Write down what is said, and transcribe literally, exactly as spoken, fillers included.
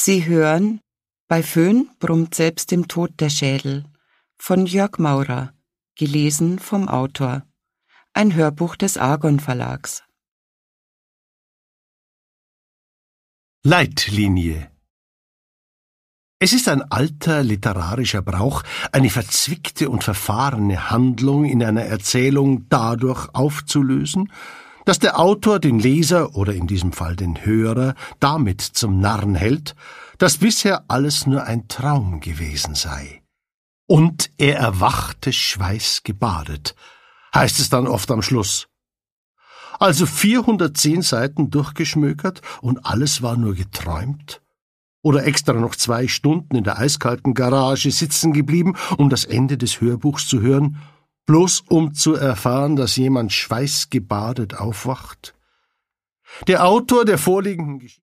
Sie hören »Bei Föhn brummt selbst im Tod der Schädel« von Jörg Maurer, gelesen vom Autor. Ein Hörbuch des Argon Verlags. Leitlinie. Es ist ein alter literarischer Brauch, eine verzwickte und verfahrene Handlung in einer Erzählung dadurch aufzulösen, dass der Autor den Leser oder in diesem Fall den Hörer damit zum Narren hält, dass bisher alles nur ein Traum gewesen sei. Und er erwachte schweißgebadet, heißt es dann oft am Schluss. Also vierhundertzehn Seiten durchgeschmökert und alles war nur geträumt? Oder extra noch zwei Stunden in der eiskalten Garage sitzen geblieben, um das Ende des Hörbuchs zu hören, bloß um zu erfahren, dass jemand schweißgebadet aufwacht? Der Autor der vorliegenden Geschichte